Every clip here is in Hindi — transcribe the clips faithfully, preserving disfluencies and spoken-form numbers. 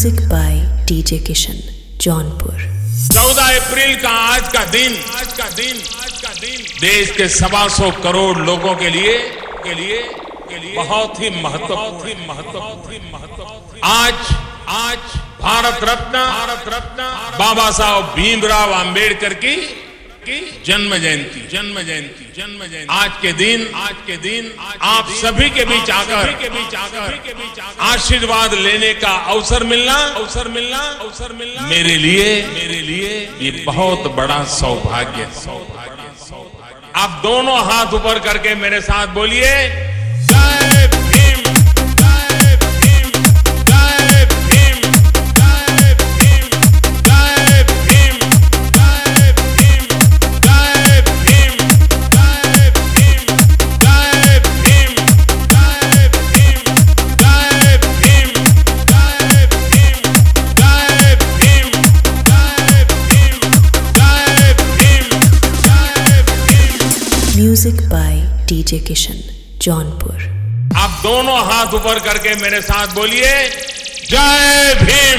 Music by DJ Kishan Jaunpur. चौदह अप्रैल का आज का दिन आज का दिन आज का दिन देश के सवा सौ करोड़ लोगों के लिए के लिए के लिए बहुत ही महत्वपूर्ण ही महत्वपूर्ण महत्वपूर्ण आज आज भारत रत्न भारत रत्न बाबा साहब भीमराव अंबेडकर की की जन्म जयंती जन्म जयंती जन्म जयंती आज के दिन आज के दिन आप सभी के बीच आकर के बीच आकर आशीर्वाद लेने का अवसर मिलना अवसर मिलना अवसर मिलना मेरे लिए मेरे लिए ये बहुत बड़ा सौभाग्य सौभाग्य सौभाग्य। आप दोनों हाथ ऊपर करके मेरे साथ बोलिए, जय भीम जय भीम जय भीम जय भीम जय भीम जय भीम जय भीम जय भीम जय भीम जय भीम जय भीम जय भीम जय भीम जय भीम जय भीम जय Bhim. Music by DJ Kishan Jaunpur. आप दोनों हाथ ऊपर करके मेरे साथ बोलिए, जय भीम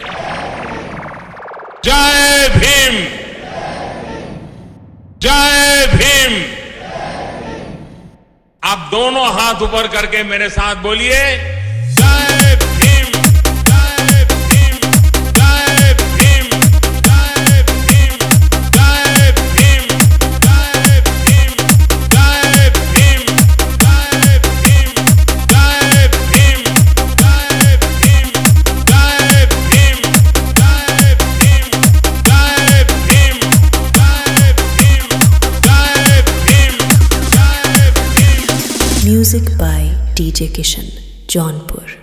जय भीम जय भीम। आप दोनों हाथ ऊपर करके मेरे साथ बोलिए, जय भीम जय भीम जय भीम जय भीम जय भीम जय भीम जय भीम जय भीम जय भीम जय भीम जय भीम जय भीम जय भीम जय भीम जय भीम जय Bhim. Music by DJ Kishan Jaunpur.